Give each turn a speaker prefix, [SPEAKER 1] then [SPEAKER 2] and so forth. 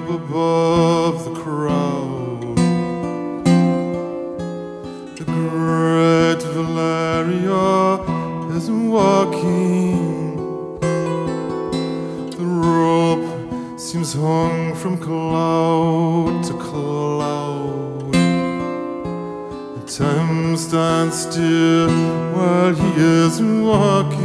[SPEAKER 1] up above the crowd. The great Valeria is walking. The rope seems hung from cloud to cloud. Time stands still while he is walking.